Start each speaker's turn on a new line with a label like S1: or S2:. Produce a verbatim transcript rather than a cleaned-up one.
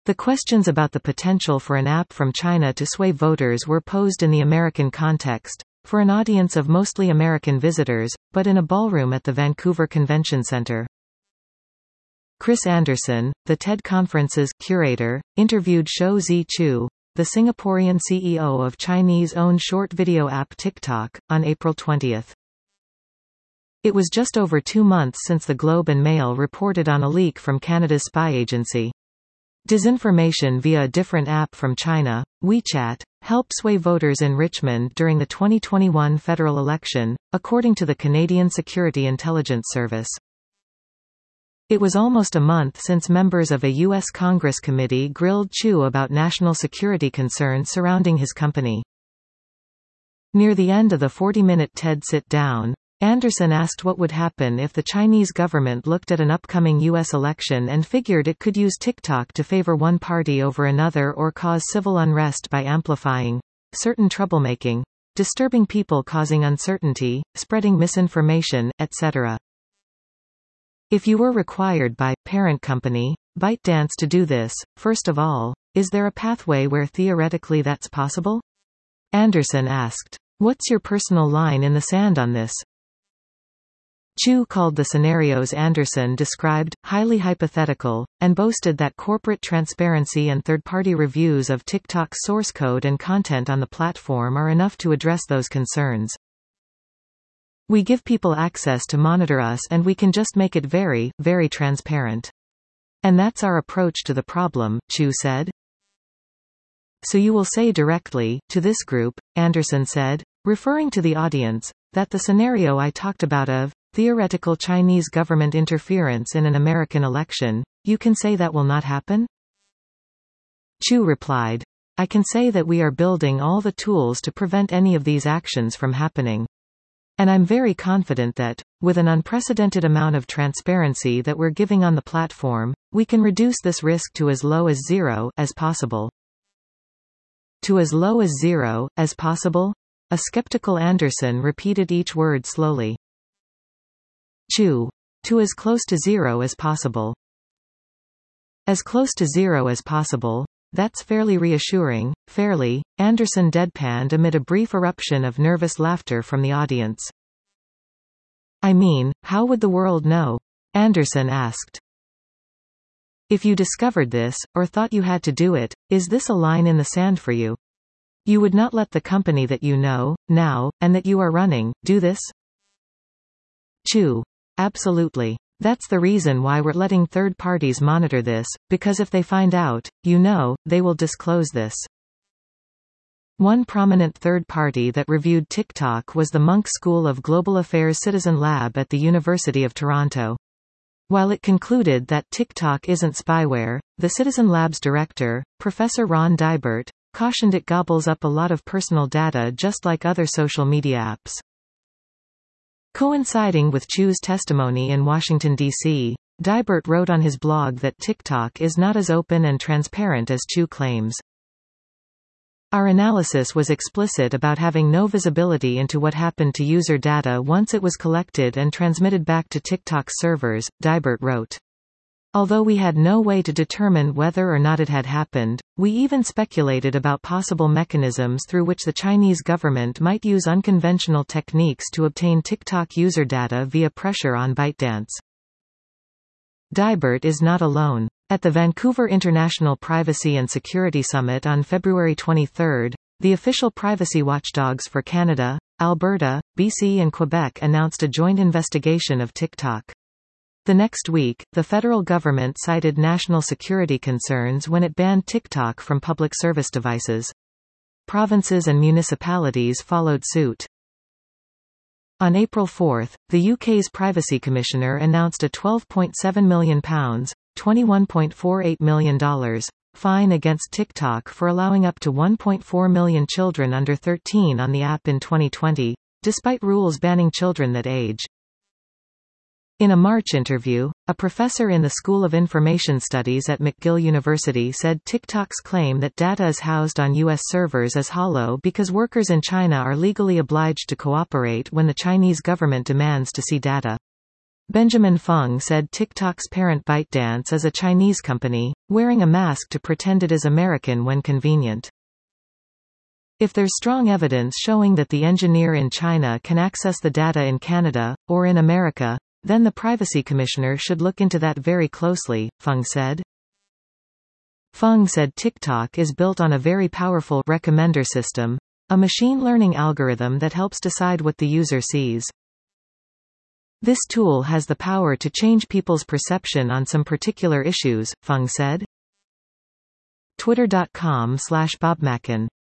S1: The questions about the potential for an app from China to sway voters were posed in the American context, for an audience of mostly American visitors, but in a ballroom at the Vancouver Convention Centre. Chris Anderson, the TED Conference's curator, interviewed Shou Zi Chew, the Singaporean C E O of Chinese-owned short video app TikTok, on April twentieth. It was just over two months since the Globe and Mail reported on a leak from Canada's spy agency. Disinformation via a different app from China, WeChat, helped sway voters in Richmond during the twenty twenty-one federal election, according to the Canadian Security Intelligence Service. It was almost a month since members of a U S Congress committee grilled Chew about national security concerns surrounding his company. Near the end of the forty-minute TED sit-down, Anderson asked what would happen if the Chinese government looked at an upcoming U S election and figured it could use TikTok to favor one party over another or cause civil unrest by amplifying certain troublemaking, disturbing people, causing uncertainty, spreading misinformation, et cetera. If you were required by parent company ByteDance to do this, first of all, is there a pathway where theoretically that's possible? Anderson asked. What's your personal line in the sand on this? Chew called the scenarios Anderson described highly hypothetical, and boasted that corporate transparency and third-party reviews of TikTok's source code and content on the platform are enough to address those concerns. We give people access to monitor us and we can just make it very, very transparent. And that's our approach to the problem, Chew said. So you will say directly, to this group, Anderson said, referring to the audience, that the scenario I talked about of theoretical Chinese government interference in an American election, you can say that will not happen? Chew replied, I can say that we are building all the tools to prevent any of these actions from happening. And I'm very confident that, with an unprecedented amount of transparency that we're giving on the platform, we can reduce this risk to as low as zero as possible. To as low as zero as possible? A skeptical Anderson repeated each word slowly. Chew. To as close to zero as possible. As close to zero as possible. That's fairly reassuring, fairly, Anderson deadpanned amid a brief eruption of nervous laughter from the audience. I mean, how would the world know? Anderson asked. If you discovered this, or thought you had to do it, is this a line in the sand for you? You would not let the company that you know, now, and that you are running, do this? Chew. Absolutely. That's the reason why we're letting third parties monitor this, because if they find out, you know, they will disclose this. One prominent third party that reviewed TikTok was the Munk School of Global Affairs Citizen Lab at the University of Toronto. While it concluded that TikTok isn't spyware, the Citizen Lab's director, Professor Ron Dybert, cautioned it gobbles up a lot of personal data just like other social media apps. Coinciding with Chew's testimony in Washington, D C, Dybert wrote on his blog that TikTok is not as open and transparent as Chew claims. Our analysis was explicit about having no visibility into what happened to user data once it was collected and transmitted back to TikTok's servers, Dybert wrote. Although we had no way to determine whether or not it had happened, we even speculated about possible mechanisms through which the Chinese government might use unconventional techniques to obtain TikTok user data via pressure on ByteDance. Dybert is not alone. At the Vancouver International Privacy and Security Summit on February twenty-third, the official privacy watchdogs for Canada, Alberta, B C and Quebec announced a joint investigation of TikTok. The next week, the federal government cited national security concerns when it banned TikTok from public service devices. Provinces and municipalities followed suit. On April fourth, the U K's Privacy Commissioner announced a twelve point seven million pounds twenty-one point four eight million dollars fine against TikTok for allowing up to one point four million children under thirteen on the app in twenty twenty, despite rules banning children that age. In a March interview, a professor in the School of Information Studies at McGill University said TikTok's claim that data is housed on U S servers is hollow because workers in China are legally obliged to cooperate when the Chinese government demands to see data. Benjamin Fung said TikTok's parent ByteDance is a Chinese company, wearing a mask to pretend it is American when convenient. If there's strong evidence showing that the engineer in China can access the data in Canada, or in America, then the Privacy Commissioner should look into that very closely, Fung said. Fung said TikTok is built on a very powerful recommender system, a machine learning algorithm that helps decide what the user sees. This tool has the power to change people's perception on some particular issues, Fung said. Twitter dot com slash Bob Mackin